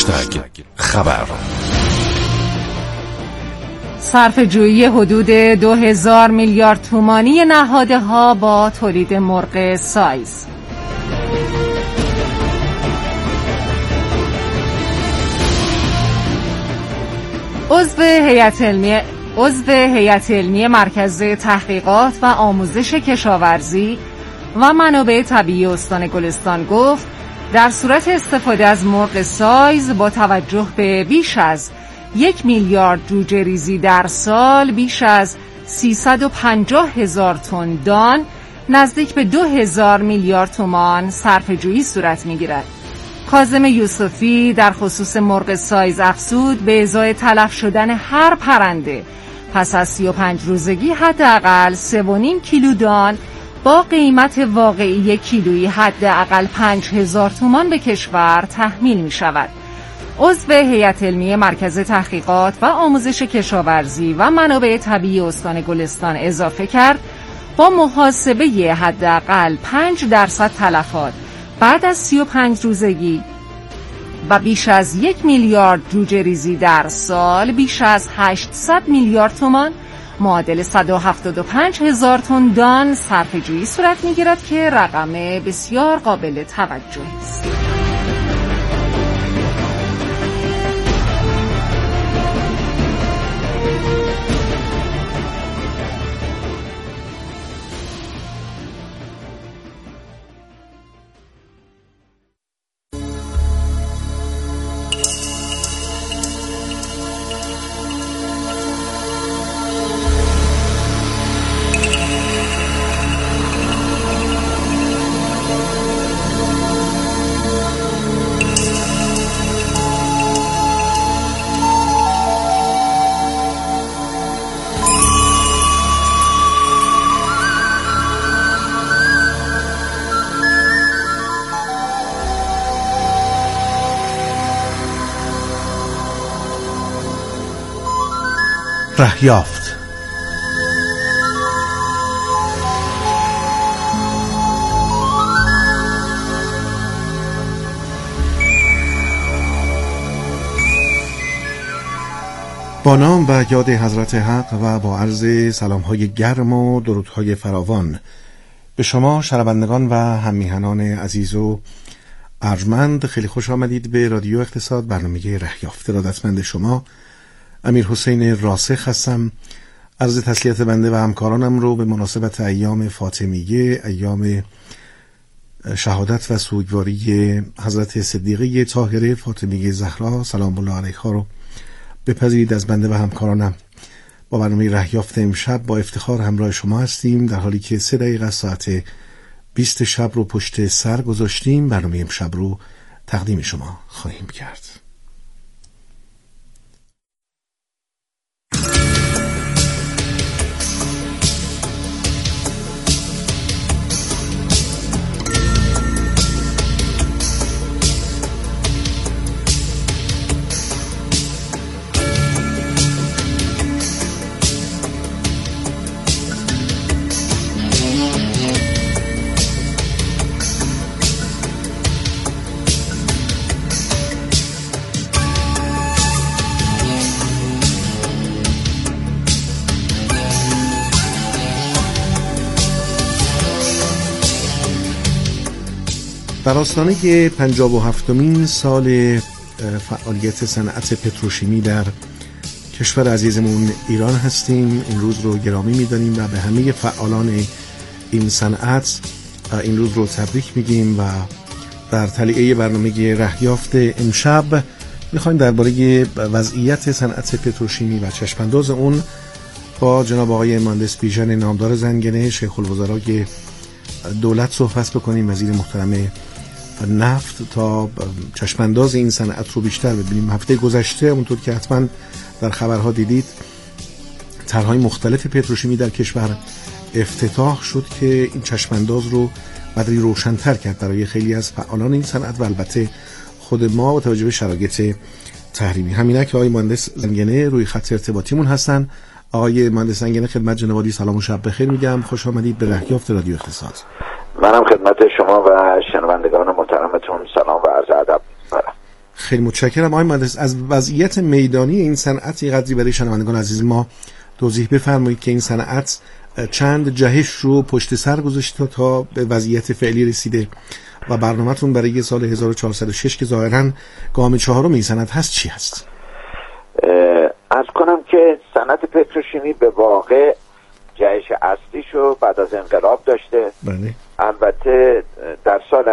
خبر. صرفه‌جویی حدود 2000 میلیارد تومانی نهادها با تولید مرغ سایز. عضو هیئت علمی مرکز تحقیقات و آموزش کشاورزی و منابع طبیعی استان گلستان گفت در صورت استفاده از مرغ سایز با توجه به بیش از 1 میلیارد جوجه ریزی در سال، بیش از 350,000 تن دان، نزدیک به 2000 میلیارد تومان صرفه‌جویی صورت می‌گیرد. کاظم یوسفی در خصوص مرغ سایز افزود به ازای تلف شدن هر پرنده پس از 35 روزگی حداقل 3.5 کیلو دان با قیمت واقعی کیلویی حداقل 5000 تومان به کشور تحمیل می شود. عضو هیئت علمی مرکز تحقیقات و آموزش کشاورزی و منابع طبیعی استان گلستان اضافه کرد با محاسبه حداقل 5% تلفات بعد از 35 روزگی و بیش از 1 میلیارد جوجه ریزی در سال، بیش از 800 میلیارد تومان معادل 175,000 تن دان صرفه‌جویی صورت می‌گیرد که رقم بسیار قابل توجهی است. رهیافت. با نام و یاد حضرت حق و با عرض سلام‌های گرم و درودهای فراوان به شما شنوندگان و هم‌میهنان عزیز و ارجمند، خیلی خوش آمدید به رادیو اقتصاد، برنامه رهیافت. ارادتمند شما امیر حسین راسخ هستم. عرض تسلیت بنده و همکارانم رو به مناسبت ایام فاطمیه، ایام شهادت و سوگواری حضرت صدیقه طاهره فاطمیه زهرا سلام الله علیها رو بپذیرید از بنده و همکارانم. با برنامه رهیافت امشب با افتخار همراه شما هستیم، در حالی که 3 دقیقه ساعت 20 شب رو پشت سر گذاشتیم. برنامه امشب رو تقدیم شما خواهیم کرد. در آستانه 57مین سال فعالیت صنعت پتروشیمی در کشور عزیزمون ایران هستیم. این روز رو گرامی می‌دانیم و به همه فعالان این صنعت این روز رو تبریک میگیم و در تلیعه برنامه رهیافت امشب می‌خوایم درباره وضعیت صنعت پتروشیمی و چشم‌انداز اون با جناب آقای مهندس بیژن نامدار زنگنه شیخ الوزرای دولت صحبت بکنیم، وزیر محترم نفت، تا چشمانداز این صنعت رو بیشتر ببینیم. هفته گذشته اونطور که حتما در خبرها دیدید طرح‌های مختلف پتروشیمی در کشور افتتاح شد که این چشمانداز رو قدری روشن‌تر کرد برای خیلی از فعالان این صنعت و البته خود ما با توجه به شرایط تحریمی. همینه که آقای مهندس زنگنه روی خط ارتباطیمون هستن. آقای مهندس زنگنه خدمت جناب عالی سلام و شب بخیر میگم. خوش آمدید به رهیافت رادیو اقتصاد. منم خدمت شما و شنوندگان محترمتون سلام و عرض ادب دارم. خیلی متشکرم آقای مهندس. از وضعیت میدانی این صنعت یه قدری برای شنوندگان عزیز ما توضیح بفرمایید که این صنعت چند جهش رو پشت سر گذاشته تا به وضعیت فعلی رسیده و برنامه‌تون برای سال 1406 که ظاهراً گام چهارم این صنعت هست چی هست؟ عرض کنم که صنعت پتروشیمی به واقع جهش اصلیشو بعد از انقلاب داشته. بله. البته در سال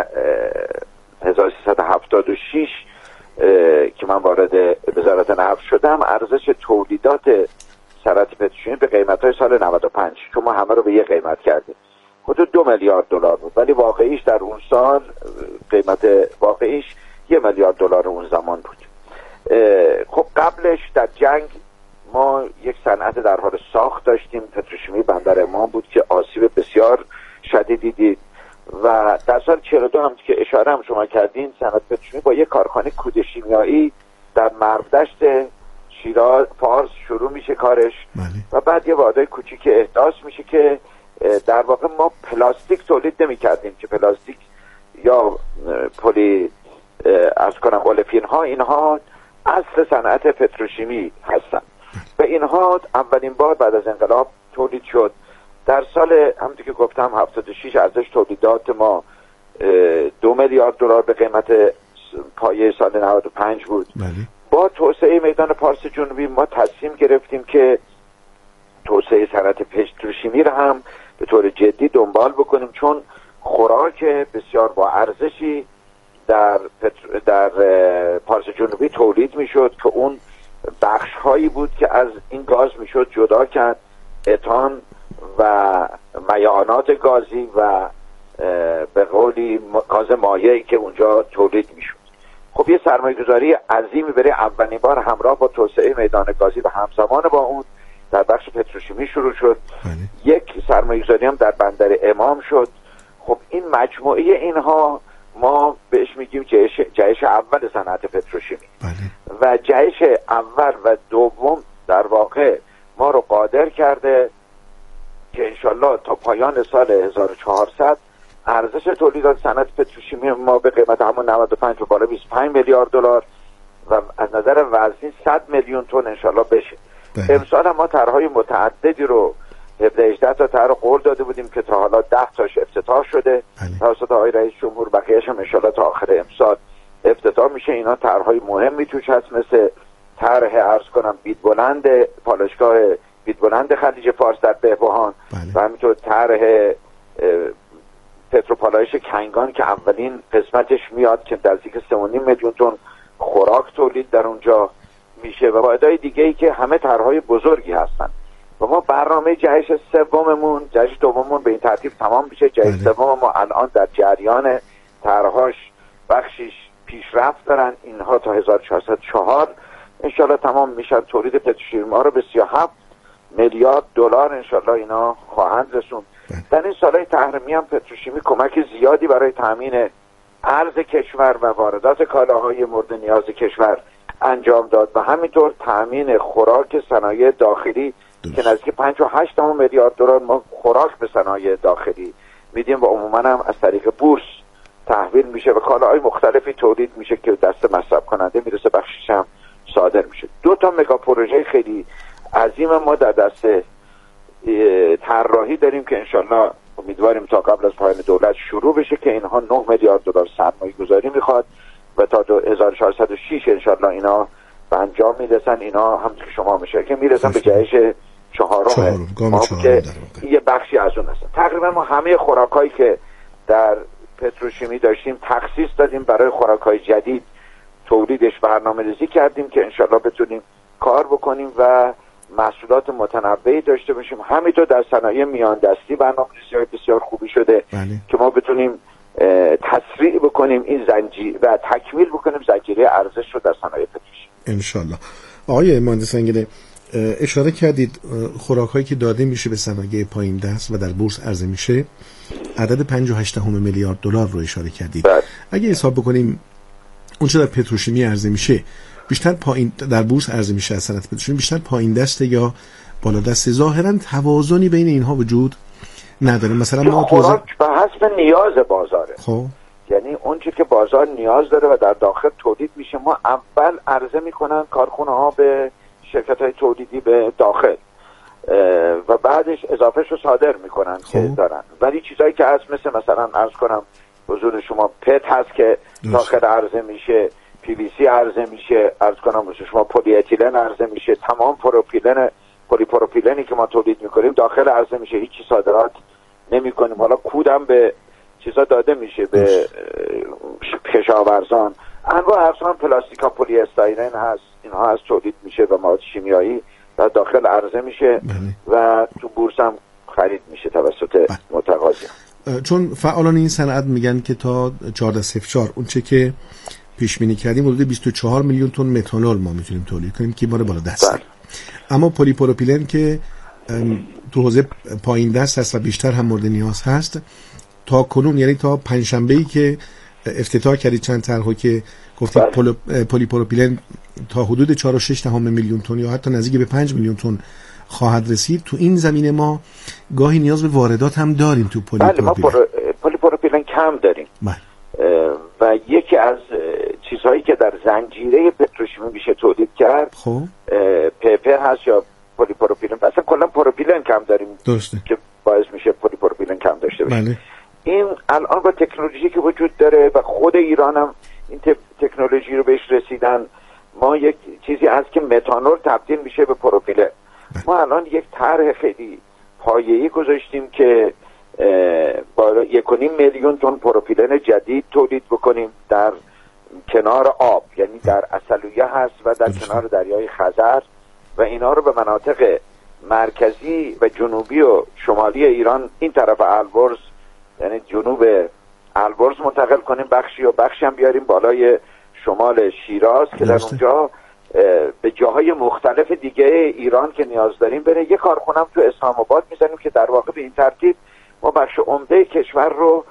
1376 که من وارد وزارت نفت شدم ارزش تولیدات صنعت پتروشیمی به قیمت‌های سال 95 چون ما همه رو به یه قیمت کردیم حدود 2 میلیارد دلار بود، ولی واقعیش در اون سال قیمت واقعیش 1 میلیارد دلار اون زمان بود. خب قبلش در جنگ ما یک صنعت در حال ساخت داشتیم، پتروشیمی بندر امام بود که آسیب بسیار شدیدی دید و در سال 42 هم که اشاره هم شما کردین صنعت پتروشیمی با یک کارخانه کود شیمیایی در مربدشت شیراز فارس شروع میشه کارش. بله. و بعد یه وعده کوچیک احداث میشه که در واقع ما پلاستیک تولید نمی کردیم که پلاستیک یا پلی از کنم اولفین ها اینها اصل صنعت پتروشیمی هستن و اینها اولین بار بعد از انقلاب تولید شد. در سال همونطور که گفتم 76 ارزش تولیدات ما 2 میلیارد دلار به قیمت پایه سال 95 بود. بله. با توسعه میدان پارس جنوبی ما تصمیم گرفتیم که توسعه صنعت پتروشیمی را هم به طور جدی دنبال بکنیم چون خوراک بسیار با ارزشی در پارس جنوبی تولید میشد که اون بخش هایی بود که از این گاز میشد جدا کرد، اتان و میعانات گازی و به قولی گاز مایعی که اونجا تولید میشد. خب یه سرمایه‌گذاری عظیمی برای اولین بار همراه با توسعه میدان گازی و همزمان با اون در بخش پتروشیمی شروع شد. یک سرمایه‌گذاری هم در بندر امام شد. خب این مجموعه اینها ما بهش میگیم جهش اول صنعت پتروشیمی. و جهش اول و دوم در واقع ما رو قادر کرده که انشالله تا پایان سال 1400 ارزش تولیدات صنعت پتروشیمی ما به قیمت همون 95 و بالا 25 میلیارد دلار و از نظر وزنی 100 میلیون تن انشالله بشه. امسال ما طرح‌های متعددی رو 17-18 تا طرح قول داده بودیم که تا حالا 10 تاش افتتاح شده توسط آقای رئیس جمهور، بقیه‌اش هم انشالله تا آخر امسال افتتاح میشه. اینا طرح‌های مهمی توش هست مثل طرح عرض کنم بیدبلند پالایشگاه بیدبلند خلیج فارس در بهبهان و همینطور طرح پتروپالایش کنگان که اولین قسمتش میاد که نزدیک 3.5 میلیون تن خوراک تولید در اونجا میشه و واحدهای دیگه‌ای که همه طرح‌های بزرگی هستن. و ما برنامه جهش سوممون، جهش دوممون به این ترتیب تمام میشه. جهش سوم ما الان در جریان طرح‌هاش بخشیش پیشرفت دارن، اینها تا 1404 انشالله تمام میشن. تولید پتروشیمی ما رو به 37 میلیارد دلار انشالله اینا خواهند رسوند. در این سالهای تحریمی هم پتروشیمی کمک زیادی برای تامین ارز کشور و واردات کالاهای مورد نیاز کشور انجام داد و همینطور تامین خوراک صنایع داخلی که نزدیک 5.8 میلیارد دلار ما خوراک به صنایع داخلی میدیم و عموما هم از طریق بورس تحویل میشه و کالاهای مختلفی تولید میشه که دست مصرف کننده میرسه، بخشش هم صادر میشه. 2 تا مگا پروژه خیلی عظیم ما در دست طراحی داریم که انشالله امیدواریم تا قبل از پایان دولت شروع بشه که اینها 9 میلیارد دلار سرمایه گذاری میخواد و تا 1406 انشالله اینا به انجام میرسن. اینا هم که شما میشه که میرسن به جهش چهارم که یه بخشی از اون هستن. تقریبا ما همه خوراکایی که در پتروشیمی داشتیم تخصیص دادیم برای خوراکای جدید تولیدش برنامه‌ریزی کردیم که انشالله بتونیم کار بکنیم و محصولات متنوعی داشته باشیم. همینطور در صنایع میان دستی برنامه‌ریزی بسیار خوبی شده که ما بتونیم تسریع بکنیم این زنجیره و تکمیل بکنیم زنجیره ارزش رو در صنایع پتروشیمی انشالله. آقای مهندس انگله اشاره کردید خوراکایی که داده میشه به صنایع پایین دست و در بورس عرضه میشه عدد 5.8 میلیارد دلار رو اشاره کردید. اگه حساب بکنیم اون چه در پتروشیمی عرضه میشه بیشتر پایین در بورس عرضه میشه از صنعت پتروشیمی بیشتر پایین دسته یا بالا دسته؟ ظاهرا توازنی بین اینها وجود نداره. مثلا ما خوراک به حسب نیاز بازاره. خب یعنی اون چیزی که بازار نیاز داره و در داخل تولید میشه ما اول عرضه میکنن کارخونه ها به شرکت های تولیدی به داخل و بعدش اضافهش رو صادر میکنن که دارن. ولی چیزایی که هست مثلا عرض کنم حضور شما پت هست که داخل عرضه میشه، پی وی سی عرضه میشه، عرض کنم مثل شما پلی اتیلن عرضه میشه، تمام پلی پروپیلنی که ما تولید میکنیم داخل عرضه میشه، هیچی صادرات نمیکنیم. حالا کودم به چیزا داده میشه به کشاورزان، انواع اقسام پلاستیکا، پلی استایرن هست، اینها هست تولید میشه و مواد شیمیایی و داخل عرضه میشه و تو بورس هم خرید میشه توسط متقاضی. چون فعالان این صنعت میگن که تا 1404 اون چه که پیش بینی کردیم حدود 24 میلیون تن متانول ما میتونیم تولید کنیم که ما رو بالا دست. اما پلی پروپیلن که تو حوزه پایین دست هست و بیشتر هم مورد نیاز هست، تا کنون یعنی تا پنجشنبه‌ای که افتتاح کردید چند طرحو که گفتید پلی پروپیلن تا حدود 4.6 میلیون تن یا حتی نزدیک به 5 میلیون تن خواهد رسید. تو این زمینه ما گاهی نیاز به واردات هم داریم تو پلی پروپیلن. ما پلی پروپیلن کم داریم و یکی از چیزهایی که در زنجیره پتروشیمی میشه تولید کرد PP هست یا پلی پروپیلن. اصلا کلا پروپیلن کم داریم درسته که باعث میشه پلی پروپیلن کم داشته باشه. این الان با تکنولوژی که وجود داره و خود ایران هم این تکنولوژی رو بهش رسیدن، ما یک چیزی هست که متانول تبدیل میشه به پروپیلن. ما الان یک طرح خیلی پایه‌ای گذاشتیم که با 1.5 میلیون تن پروپیلن جدید تولید بکنیم در کنار آب، یعنی در عسلویه هست و در کنار دریای خزر و اینا رو به مناطق مرکزی و جنوبی و شمالی ایران این طرف البرز یعنی جنوب البرز منتقل کنیم، بخشی هم بیاریم بالای شمال شیراز که در اونجا به جاهای مختلف دیگه ایران که نیاز داریم بره. یک کارخونه هم تو اسلام آباد میزنیم که در واقع به این ترتیب ما بخش عمده کشور رو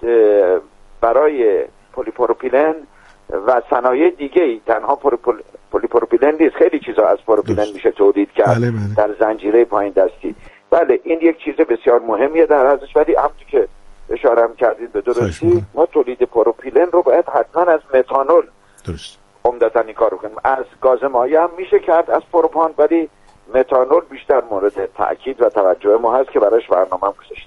برای پلی پروپیلن و صنایع دیگه ای، تنها پلی پروپیلن نیست، خیلی چیزا از پروپیلن میشه تولید کرد در زنجیره پایین دستی. بله این یک چیز بسیار مهمیه در ارزش، ولی همونطور که اشاره هم کردید به درستی ما تولید پروپیلن رو باید حتما از متانول عمدتاً این کار رو کنیم. از گاز مایع هم میشه کرد، از پروپان، ولی متانول بیشتر مورد تأکید و توجه ما هست که براش برنامه هم گذاشتیم.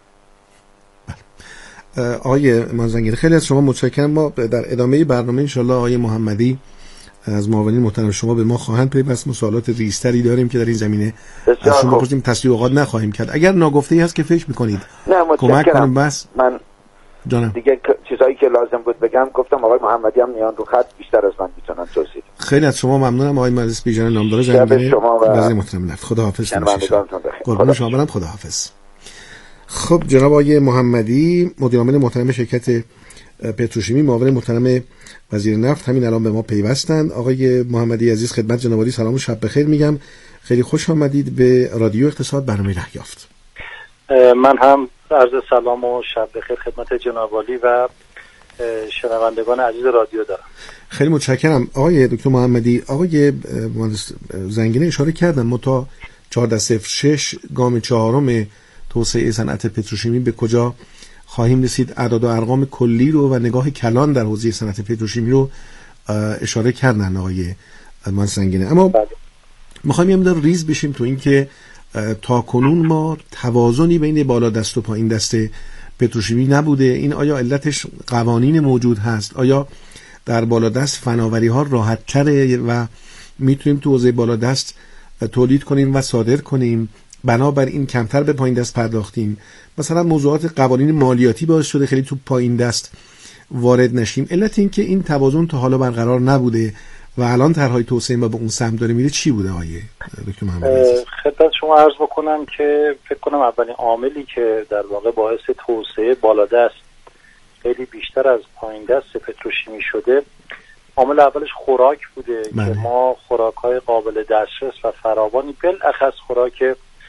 آقای مازنگری خیلی از شما متشکرم. ما در ادامه برنامه انشالله آقای محمدی از معاونین محترم شما به ما خواهند پیوست. سوالات ریزتری داریم که در این زمینه از شما بپرسیم، تصویبات نخواهیم کرد. اگر ناگفته‌ای هست که فکر می‌کنید کمک کنم بس من جانم دیگه چیزایی که لازم بود بگم گفتم. آقای محمدی هم میان رو خط بیشتر از من میتونن توضیح. خیلی از شما ممنونم آقای مهندس بیژن نامدار زنگنه. وزیر محترم نفت. خداحافظ. قربان شما برم. خداحافظ. خب جناب آقای محمدی مدیر عامل محترم شرکت پتروشیمی، معاون محترم وزیر نفت، همین الان به ما پیوستند. آقای محمدی عزیز خدمت جناب عالی سلام و شب بخیر میگم. خیلی خوش آمدید به رادیو اقتصاد، برنامه رهیافت. من هم عرض سلام و شب بخیر خدمت جناب عالی و شنوندگان عزیز رادیو دارم. خیلی متشکرم آقای دکتر محمدی. آقای مهندس زنگنه اشاره کردن ما تا 1406 گام چهارم توسعه صنعت پتروشیمی به کجا خواهیم رسید، اعداد و ارقام کلی رو و نگاه کلان در حوزه صنعت پتروشیمی رو اشاره کردن آقای مهندس زنگنه. اما میخوایم یه مقدار ریز بشیم تو این که تا کنون ما توازنی بین بالا دست و پایین دست پتروشیمی نبوده. این آیا علتش قوانین موجود هست؟ آیا در بالا دست فناوری ها راحت تره و میتونیم تو حوزه بالا دست تولید کنیم و صادر کنیم، بنابراین کمتر به پایین دست پرداختیم؟ مثلا موضوعات قوانین مالیاتی باعث شده خیلی تو پایین دست وارد نشیم. علت این که این توازن تا حالا برقرار نبوده و الان طرحهای توسعه ما به اون سمت داره میره چی بوده آقای دکتر محمدی؟ خدمت شما عرض بکنم که فکر کنم اولین عاملی که در واقع باعث توسعه بالا دست خیلی بیشتر از پایین دست پتروشیمی شده، عامل اولش خوراک بوده که ما خوراک‌های قابل دسترس و فراوانی بالاخص خوراک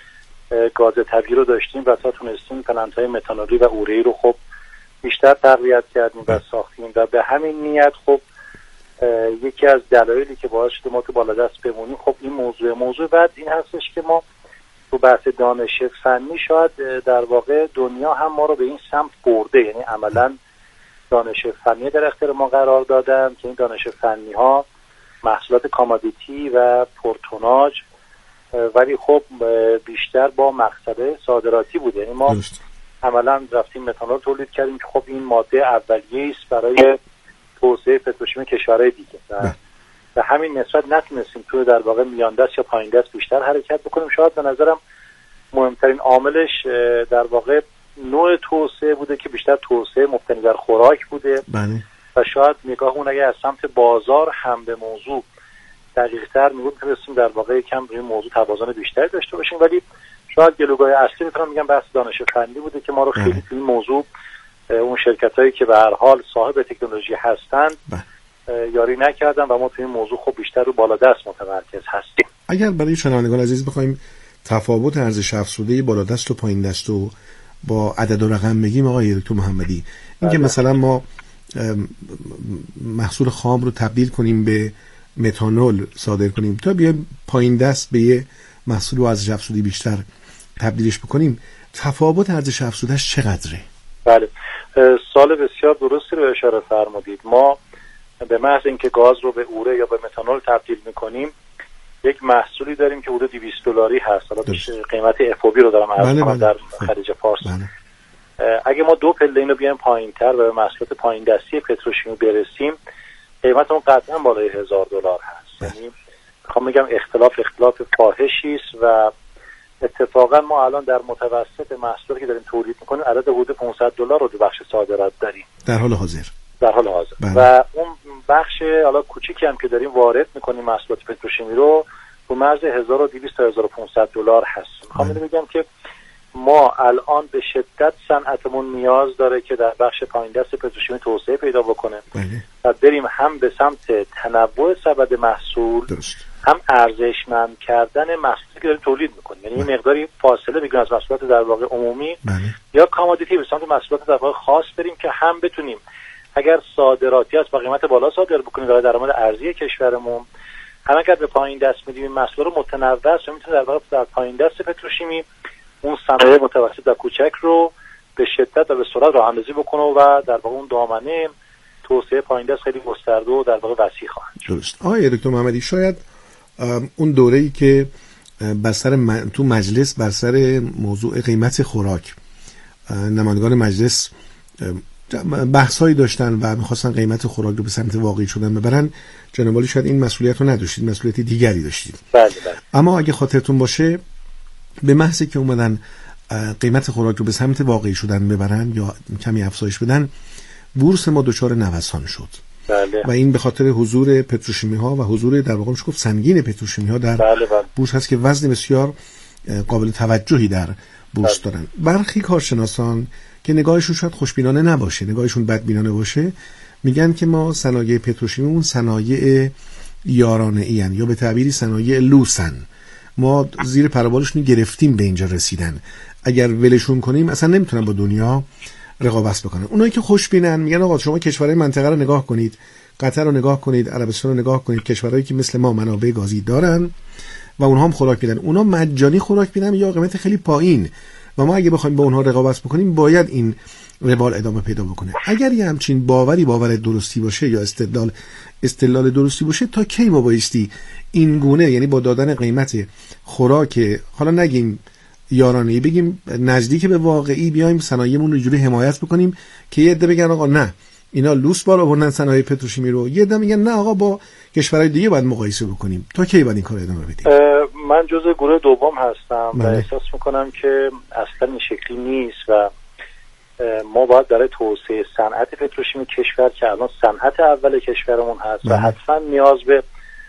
گاز طبیعی رو داشتیم و تا تونستیم پلنت‌های متانولی و اوره‌ای رو خب بیشتر تقویت کردیم و ساختیم و به همین نیت خب یکی از دلایلی که باعث شده ما تو بالا دست بمونیم خب این موضوع بعد این هستش که ما تو بحث دانش فنی شاید در واقع دنیا هم ما رو به این سمت برده، یعنی عملاً دانش فنی در اختیار ما قرار دادن که این دانش فنی ها محصولات کامادیتی و پرتوناژ ولی خب بیشتر با مقصد صادراتی بوده. یعنی ما عملا رفتیم متانول تولید کردیم که خب این ماده اولیه است برای توسعه پتروشیمی کشورهای دیگه و همین نسبت نتونستیم تو در واقع میان دست یا پایین دست بیشتر حرکت بکنیم. شاید به نظرم مهمترین عاملش در واقع نوع توسعه بوده که بیشتر توسعه مبتنی بر خوراک بوده و شاید نگاه اون اگه از سمت بازار هم به موضوع دقیق‌تر می‌بود می‌تونستیم در واقع یکم روی موضوع توازن بیشتری داشته باشیم. ولی شاید گلوگاه اصلی میتونم بگم بحث دانش فنی بوده که ما رو خیلی توی این موضوع اون شرکتایی که به هر حال صاحب تکنولوژی هستند یاری نکردن و ما توی این موضوع خب بیشتر رو بالادست متمرکز هستیم. اگر برای شنوندگان عزیز بخوایم تفاوت ارزش افزوده بالادست و پایین دست و با عدد و رقم بگیم آقای دکتر محمدی، اینکه مثلا ما محصول خام رو تبدیل کنیم به متانول صادر کنیم تا بیایم پایین دست به یه محصول ارزش افزوده بیشتر تبدیلش بکنیم، تفاوت ارزش افزودهش چقدره؟ بله، سوال بسیار درستی رو اشاره فرمودید. ما به محض اینکه گاز رو به اوره یا به متانول تبدیل میکنیم یک محصولی داریم که حدود $200 هست. حالا قیمت FOB رو دارم عرض کنم در خلیج فارس. اگه ما دو پله اینو بیایم پایین‌تر و به محصولات پایین دستی پتروشیمی برسیم قیمت اون قطعا بالای $1000 هست. یعنی میخوام بگم اختلاف فاحشی است و اتفاقا ما الان در متوسط محصولی که داریم تولید میکنیم عدد حدود $500 رو تو بخش صادرات داریم در حال حاضر. و اون بخش حالا کوچیکی هم که داریم وارد میکنیم محصولات پتروشیمی رو مرز $1200 تا $1500 هست. میخوام بگم که ما الان به شدت صنعتمون نیاز داره که در بخش پایین دست پتروشیمی توسعه پیدا بکنه و بریم هم به سمت تنوع سبد محصول هم ارزشمند کردن محصولی که داریم تولید میکنیم. یعنی یه مقداری فاصله بگیریم از محصولات در واقع عمومی یا کامادیتی به سمت محصولات در واقع خاص بریم که هم بتونیم اگر صادراتی است با قیمت بالا صادر بکنیم برای درآمد ارزی کشورمون، هم اگر به پایین دست میدیم محصول رو متنوع است و میتونه در واقع در پایین دست پتروشیمی اون صنایع متوسط و کوچک رو به شدت و به سرعت راه‌اندازی بکنه و در واقع اون دامنه توسعه پایین دست خیلی گسترده و در واقع وسیع خواهد شد. درست. آقای دکتر محمدی، شاید اون دوره‌ای که تو مجلس بر سر موضوع قیمت خوراک نمایندگان مجلس بحثایی داشتن و می‌خواستن قیمت خوراک رو به سمت واقعی شدن ببرن، جناب عالی شاید این مسئولیت رو نداشتید، مسئولیت دیگری داشتید. بله. اما اگه خاطرتون باشه به محض که اومدن قیمت خوراک رو به سمت واقعی شدن ببرن یا کمی افزایش بدن، بورس ما دچار نوسان شد. بله. و این به خاطر حضور پتروشیمی ها و حضور در واقع میشه گفت سنگین پتروشیمی ها در بورس هست که وزن بسیار قابل توجهی در بورس دارن. برخی کارشناسان که نگاهشون شاید خوشبینانه نباشه، نگاهشون بدبینانه باشه، میگن که ما صنایع پتروشیمی اون صنایع یارانه‌ای ان یا به تعبیری صنایع لوسن، ما زیر پروبالشون گرفتیم به اینجا رسیدن، اگر ولشون کنیم اصلا نمیتونن با دنیا رقابت بکنن. اونایی که خوشبینن میگن آقا شما کشورهای منطقه رو نگاه کنید، قطر رو نگاه کنید، عربستان رو نگاه کنید، کشورهایی که مثل ما منابع گازی دارن و اونها هم خوراک میدن، اونها مجانی خوراک میدن یا قیمت خیلی پایین و ما اگه بخوایم با اونها رقابت بکنیم باید این روال ادامه پیدا بکنه. اگر یه همچین باور درستی باشه یا استدلال درستی باشه، تا کی ما بایستی این گونه، یعنی با دادن قیمت خوراک حالا نگیم یارانه‌ای، بگیم نزدیک به واقعی، بیایم صنایعمون رو جوری حمایت بکنیم که یه عده بگن آقا نه اینا لوس بالا آوردن صنایع پتروشیمی رو، یه عده میگن نه آقا با کشورهای دیگه باید مقایسه بکنیم. تا کی باید این کار ادامه بدیم؟ من جزء گروه دوم هستم و احساس میکنم که اصلا این شکلی نیست و ما باید برای توسعه صنعت پتروشیمی کشور که الان صنعت اول کشورمون هست و حتما نیاز به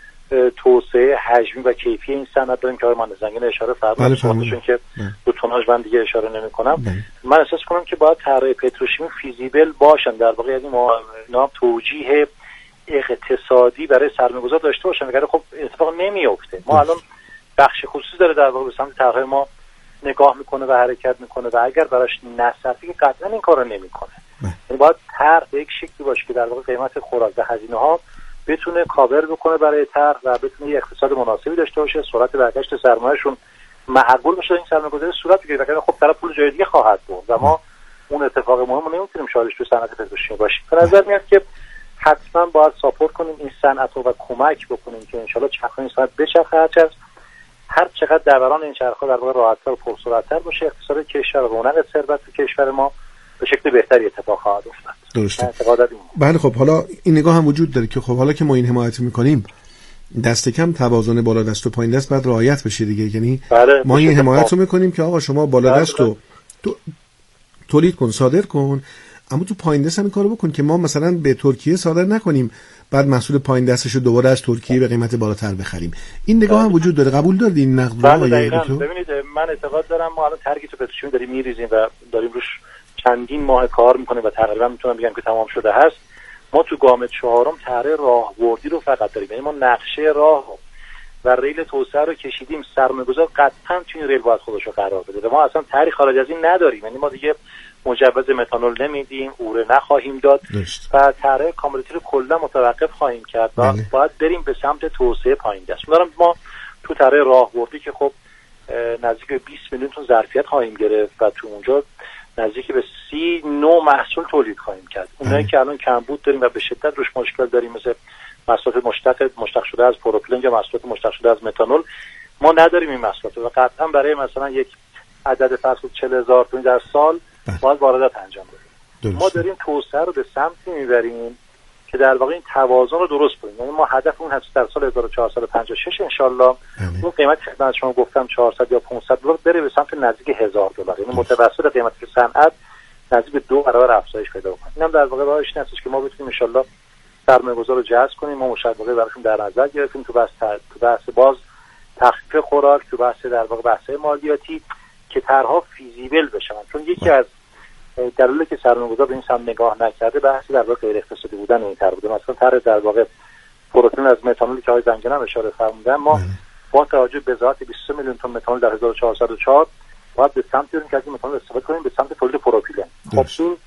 توسعه حجمی و کیفی این صنعت داریم که آقای مهندس اشاره فرمودن، چون که دو توناژ من دیگه اشاره نمی‌کنم. من احساس کنم که باید طرح پتروشیمی فیزیبل باشن، در واقع یعنی ما توجیه اقتصادی برای سرمایه‌گذار داشته باشن، اگر خب اتفاق نمی‌افته. ما الان بخش خصوصی داره در واقع به سمت طرح ما نگاه میکنه و حرکت میکنه و اگر براش نصرفی که قطعا این کارو نمیکنه. یعنی باید طرح به یک شکلی باشه که در واقع قیمت خوراک و هزینه‌ها بتونه کاور بکنه برای طرح و بتونه یک اقتصاد مناسبی داشته باشه، سرعت برگشت سرمایه‌شون معقول باشه، این سرمایه‌گذاری صورت بگیره، وگرنه خب طرف پول جای دیگه خواهد برد و ما اون اتفاق مهم رو نمیتونیم شاهدش تو صنعت پتروشیمی باشیم. به نظر میاد که حتما باید ساپورت کنیم این صنعت رو و کمک بکنیم که انشالله چرخه این صنعت بچرخه، هر چقدر دوران این چرخه در واقع راحت‌تر و پرسرعت‌تر باشه، اقتصاد کشور و رونق ثروت تو کشور ما به شکل بهتری اتفاق خواهد افتاد. درسته. بله خب حالا این نگاه هم وجود داره که خب حالا که ما این حمایت می‌کنیم دست کم توازن بالا دست و پایین دست باید رعایت بشه دیگه، یعنی بله، ما این حمایت رو می‌کنیم که آقا شما بالا دست رو تولید کن، صادر کن، اما تو پایین دست هم این کارو بکن که ما مثلا به ترکیه صادر نکنیم بعد محصول پایین دستش رو دوباره از ترکیه به قیمت بالاتر بخریم. این نگاه هم وجود داره. قبول دارید این نقد رو؟ ببینید من اعتقاد دارم ما الان ترکی تو پتروشیمی داریم میریزیم و داریم روش چندین ماه کار میکنیم و تقریبا میتونم بگم که تمام شده هست. ما تو گام 4 طرح راهبردی رو فقط داریم، یعنی ما نقشه راه و ریل توسعه رو کشیدیم. سرمایه‌گذار قطعا تو این ریل باید خودش رو قرار بده. ما اصلا طرحی خارج از این نداریم، یعنی ما دیگه مجوز متانول نمیدیم، اوره نخواهیم داد و طرح کاملیتی رو کلا متوقف خواهیم کرد و باید بریم به سمت توسعه پایین دست. ما تو طرح راهبردی که خب نزدیک به 20 میلیون تن ظرفیت خواهیم گرفت و تو اونجا نزدیک به 30 نوع محصول تولید خواهیم کرد. اونایی که الان کمبود داریم و به شدت روش مشکل داریم مثل محصولات مشتق شده از پروپیلن یا محصولات مشتق شده از متانول، ما نداریم این محصولات و قطعا برای مثلا یک عدد فرض کنید 40,000 تن در سال باید واردات انجام بدیم. ما داریم توسعه رو به سمتی میبریم که در واقع این توازن رو درست کنیم. یعنی ما هدفمون هست در سال 1456 ان شاءالله اون قیمت خدمت شما گفتم 400 یا 500 دلار بره به سمت نزدیک 1000 دلار، یعنی متوسط قیمت صنعت نزدیک به 2 برابر افزایش پیدا کنه. اینم در واقع راهش این هستش که ما بتونیم ان شاءالله سرمایه‌گذار رو جذب کنیم. ما مشابهه براشون در نظر گرفتیم تو بحث باز تخفیف خوراک، تو بحث در واقع بحث‌های مالیاتی که طرح‌ها فیزیبل بشن، چون یکی از دلایلی که سرمایه‌گذار به این سمت نگاه نکرده بحث در واقع غیر اقتصادی بودن این طرح بوده. مثلا طرح در واقع پروتئین از متانولی که آقای زنجانی هم اشاره فرمودن، ما با توجه به ذات 23 میلیون تن متانول در 1404 باید به سمت بریم که از این متانول استفاده کنیم به سمت تولید پروپیلن. خب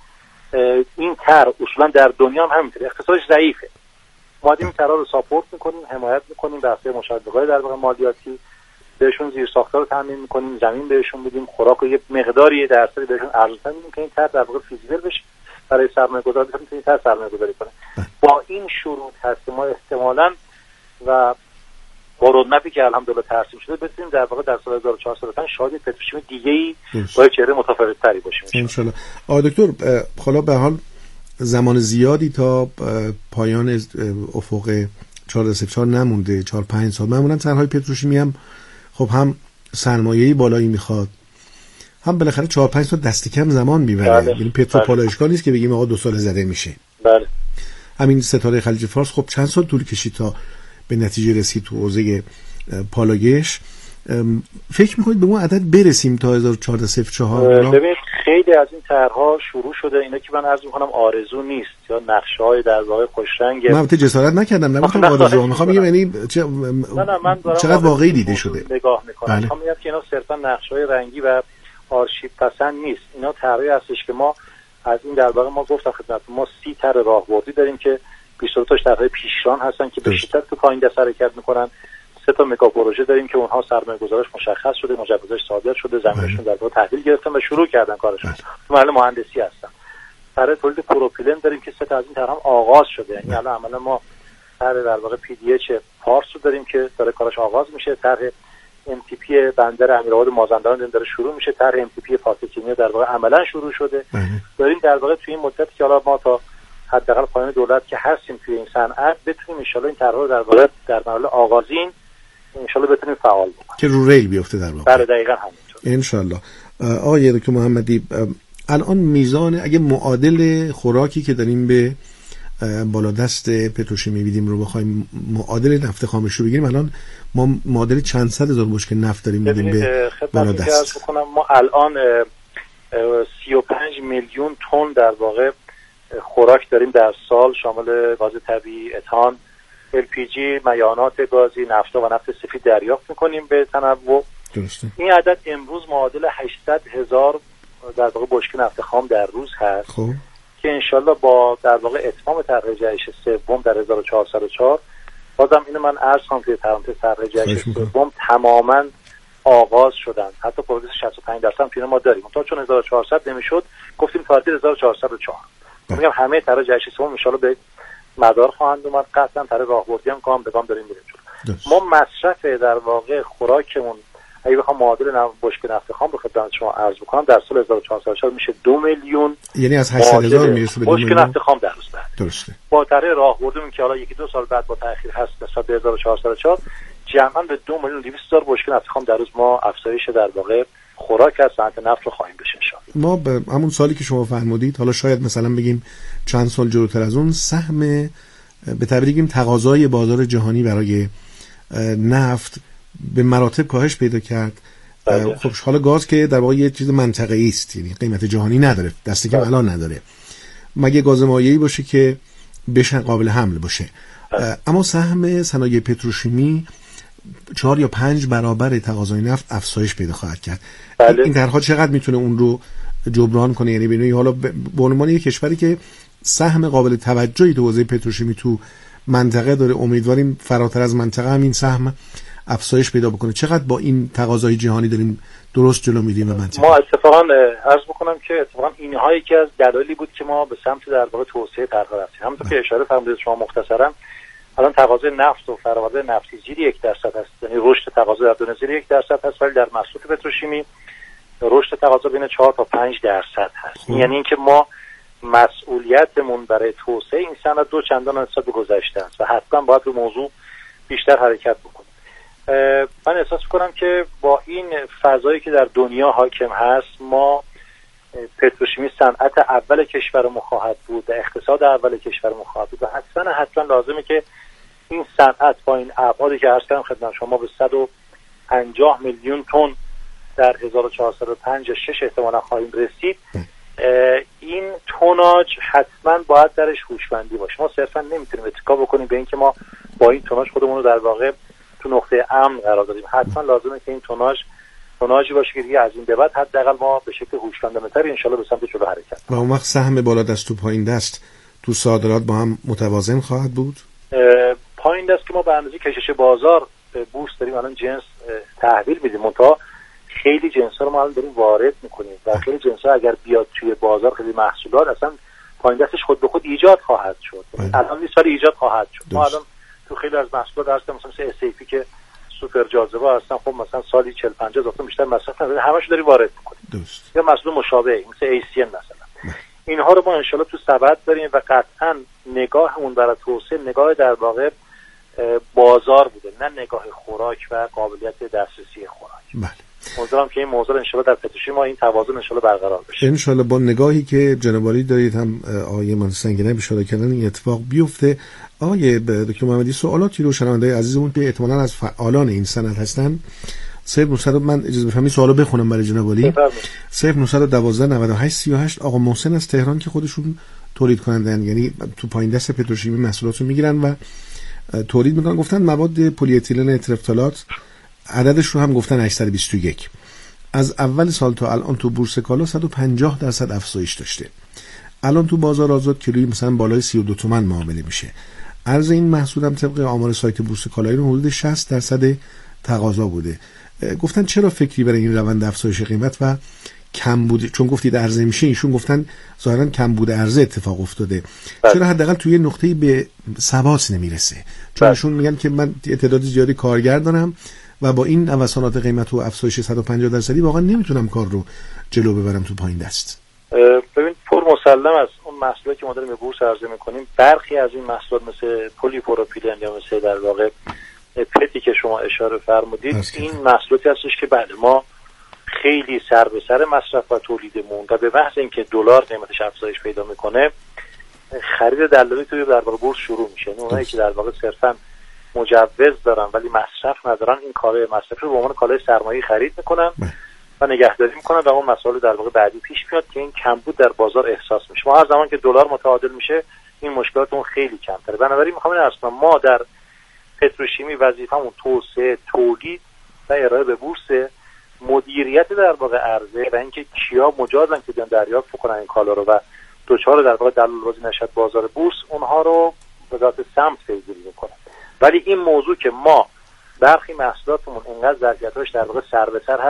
این طرح اصولا در دنیا هم همینطوره، اقتصادش ضعیفه. ما این طرح رو ساپورت می‌کنیم، حمایت می‌کنیم، بحث مشابهه در واقع مالیاتی بهشون زیر ساختار رو تامین می‌کنیم، زمین بهشون میدیم، خوراک و یه مقداری درصدی بهشون ارزش میدیم که این طرح در واقع فیزیبل بشه برای سرمایه‌گذار بتونه این طرح سرمایه‌گذاری کنه. با این شروط هست که ما احتمالاً و با رودمپی که الحمدلله ترسیم شده بتونیم در واقع در سال 1405 شاهد پتروشیمی دیگه‌ای با چهره متفاوت‌تری باشیم ان شاء الله. آقای دکتر حالا به حال زمان زیادی تا پایان افق 1404 نمونده، 4-5 سال. معمولا طرح‌های پتروشیمی هم خب هم سرمایه‌ای بالایی میخواد، هم بالاخره 4-5 سال دست کم زمان میبره. یعنی پتروپالایشگاه نیست که بگیم آقا 2 سال زده میشه. بله. همین ستاره خلیج فارس خب چند سال طول کشید تا به نتیجه رسید تو حوزه پالایش. فکر میکنید به اون عدد برسیم تا 1404؟ ببینید خیلی از این طرح‌ها شروع شده، اینا که من عرض می‌کنم آرزو نیست یا نقشه‌های در واقع خوشرنگ. من البته جسارت نکردم، نگفتم آرزو، می‌خوام بگم یعنی چقدر واقعی دیده شده نگاه می‌کنم. می‌خوام بگم که اینا صرفا نقشه‌های رنگی و آرشیو پسند نیست، اینا طرحی هستش که ما از این در واقع ما گفتم خدمتتون ما 30 طرح راهبردی داریم که 22 تاش طرح‌های پیشران هستن که به شدت تو پایین دست حرکت می‌کنن. 3 تا مگا پروژه داریم که اونها سرمایه‌گذارش مشخص شده، مجوزش صادر شده، زمینشون در واقع تحویل گرفتن و شروع کردن کارشون. تو مرحله مهندسی هستن. طرح تولید پروپیلن داریم که 3 تا از این طرح هم آغاز شده، یعنی الان عملا ما طرح در واقع پی دی اچ پارس رو داریم که داره کارش آغاز میشه، طرح ام تی پی بندر امیرآباد مازندران داره شروع میشه، طرح ام تی پی پاکستانی در واقع عملا شروع شده. داریم در واقع توی این مدت که حالا ما تا حداقل پایان دولت که هستیم توی این صنعت بتونیم ان شاءالله این طرح رو در واقع در مرحله آغازین ان شاءالله بتونیم فعال بکنیم که رو ریل بیفته در واقع. بله دقیقاً همینطور ان شاءالله. آقای دکتر محمدی الان میزان اگه معادل خوراکی که داریم به بالادست پتروشیمی میدیم رو بخوایم معادل نفت خامش رو بگیریم، الان ما معادل چند صد هزار بشکه نفت داریم میدیم به بالادست. ما الان 35 میلیون تن در واقع خوراک داریم در سال، شامل گاز طبیعی، اتان، LPG، میانات گازی، نفت و نفت سفید دریافت میکنیم به تنوع. درسته. این عدد امروز معادل 800,000 در واقع بشکه نفت خام در روز هست. خب که انشالله با در واقع اتمام طرح جهش سوم در 1404 بازم اینو من عرض کنم که طرح جهش سوم تماما آغاز شدن. حتی پروگرس 65% پیش ما داریم. تا چون 1400 نمیشد گفتیم تاریخ 1404. میگم همه طرح جشن سوم ان شاءالله به مدار خواهند اومد. قطعا طرح راهبردی هم گام به گام داریم میریم جلو. ما مصرف در واقع خوراکمون اگه بخوام معادل بشکه نفت خام رو خدمت شما عرض بکنم در سال 1404 میشه 2 میلیون، یعنی از 800,000 میرسه به 2 میلیون بشکه نفت خام در روز. درسته. با طرح راهبردی که حالا 1-2 سال بعد با تأخیر هست نسبت به 1404 جمعاً به 2,200,000 بشکه نفت خام در روز ما افزایش در واقع خوراک از صنعت نفت رو خواهیم داشت ان شاءالله. ما به همون سالی که شما فرمودید، حالا شاید مثلا بگیم چند سال جلوتر از اون، سهم به تعبیر بگیم تقاضای بازار جهانی برای نفت به مراتب کاهش پیدا کرد. خب حالا گاز که در واقع یه چیز منطقه‌ای است، یعنی قیمت جهانی نداره، دست کم الان نداره، مگه گاز مایعی باشه که بشه قابل حمل باشه. اما سهم صنایع پتروشیمی 4 یا 5 برابر تقاضای نفت افزایش پیدا خواهد کرد. این درها چقدر میتونه اون رو جبران کنه؟ یعنی ببینید حالا به عنوان یک کشوری که سهم قابل توجهی تو حوزه پتروشیمی تو منطقه داره، امیدواریم فراتر از منطقه هم این سهم افزایش پیدا بکنه. چقدر با این تقاضای جهانی داریم درست جلو میریم و منطقه؟ ما اتفاقا عرض بکنم که اتفاقا اینها یکی از دلایلی بود که ما به سمت در واقع توسعه طرح رفتیم. همونطور که اشاره فرمودید شما مختصرا، الان تقاضای نفت و فرآورده نفتی زیر 1% هست، یعنی رشد تقاضا در دنیا زیر 1% هست، ولی در محصولات پتروشیمی رشد تقاضا بین 4 تا 5% هست. یعنی اینکه ما مسئولیتمون برای توسعه این صنعت دو چندان نسبت به گذشته است و حتما باید رو موضوع بیشتر حرکت بکنیم. من احساس می‌کنم که با این فضایی که در دنیا حاکم هست، ما پتروشیمی صنعت اول کشورمون خواهد بود، اقتصاد اول کشورمون خواهد بود و حتما لازمه که این صنعت با این ابعادی که عرض کردم خدمت شما به 150 میلیون تن در 1405 یا 6 احتمالاً خواهیم رسید. این توناژ حتما باید درش هوشمندی باشه. ما صرفا نمیتونیم اتکا بکنیم به اینکه ما با این توناژ خودمون رو در واقع تو نقطه امن قرار دادیم. حتما لازمه که این توناژی باشه که دیگه از این به بعد حداقل ما به شکل هوشمندانه‌تری ان شاءالله به سمت جلو حرکت و اون وقت سهم بالا دست و پایین دست تو صادرات با هم متوازن خواهد بود. پایین دست که ما به اندازه کشش بازار بورس داریم الان جنس تحویل میدیم، منتها خیلی جنس‌ها رو ما الان داریم وارد میکنیم و خیلی جنس‌ها اگر بیاد توی بازار خیلی محصولات اصلا پایین دستش خود به خود ایجاد خواهد شد. الان این سال ایجاد خواهد شد. ما الان تو خیلی از محصولات هستن مثلا SAP که سوپر جاذبه هستن، خب مثلا سالی 40-50 هزار تا بیشتر مصرف نداره، همه‌شو داریم وارد میکنیم. یا محصول مشابه مثل ACN مثلا. اینها رو ما ان شاءالله تو سبد داریم و قطعا نگاهمون برای توسعه نگاه در واقع بازار بوده، نه نگاه خوراک و قابلیت دسترسی خوراک. بله. امیدوارم که این موضوع ان شاءالله در پتروشیمی ما این توازن ان شاءالله برقرار بشه. ان شاءالله با نگاهی که جناب عالی دارید هم آقای مهندس سنگینه اشاره کردن این اتفاق بیفته. آقای دکتر محمدی، سوالاتی رو شنونده‌های عزیزمون که احتمالاً از فعالان این صنعت هستن 0900 من اجازه بفرمایید سوالو بخونم برای جناب عالی. 0912 98 38 آقا محسن از تهران که خودشون تولید کنندن، یعنی تو پایین دست پتروشیمی محصولات رو میگیرن و تولید میکنن. گفتن مواد پلی اتیلن ترفتالات عددش رو هم گفتن 821 از اول سال تا الان تو بورس کالا 150% افزایش داشته. الان تو بازار آزاد کیلویی مثلا بالای 32 تومان معامله میشه. عرض این محصول هم طبق آمار سایت بورس کالایی رو حدود 60% تقاضا بوده. گفتن چرا فکری برای این روند افزایش قیمت و کم بوده، چون گفتید عرضه میشه، ایشون گفتن ظاهرا کم بوده عرضه اتفاق افتاده. چرا حداقل توی نقطه‌ای به ثبات نمیرسه؟ چون ایشون میگن که من تعداد زیادی کارگر دارم و با این نوسانات قیمت و افزایش 150% واقعا نمیتونم کار رو جلو ببرم تو پایین دست. ببین پر مسلم است اون محصولاتی که ما داریم به بورس عرضه میکنیم، برخی از این محصولات مثل پلی پروپیلن یا مثل در واقع پتی که شما اشاره فرمودید، این محصولاتی هستش که بله ما خیلی سر به سر مصرف و تولیدمون و به محض اینکه دلار قیمتش افزایش پیدا میکنه خرید دلالی توی در واقع بورس شروع میشه. اونایی که در واقع صرفا مجوز دارن ولی مصرف ندارن این کالای مصرفی رو به عنوان کالای سرمایه‌ای خرید میکنن و نگهداری میکنن و اون مسائل در واقع بعدی پیش میاد که این کمبود در بازار احساس میشه. ما هر زمان که دلار متعادل میشه این مشکلاتمون خیلی کمتره. بنابراین میخوام اینو عرض کنم ما در پتروشیمی وظیفمون توسعه، تولید و ارائه به بورس، مدیریت در واقع عرضه و اینکه کیا مجازن که بیان دریافت بکنن این کالا رو و دوچار در واقع دلال‌بازی نشد بازار بورس، اونها رو به ذات سمت پیگیری میکنن. ولی این موضوع که ما برخی محصولاتمون اینقدر ظرفیت‌هاش در واقع سر به سر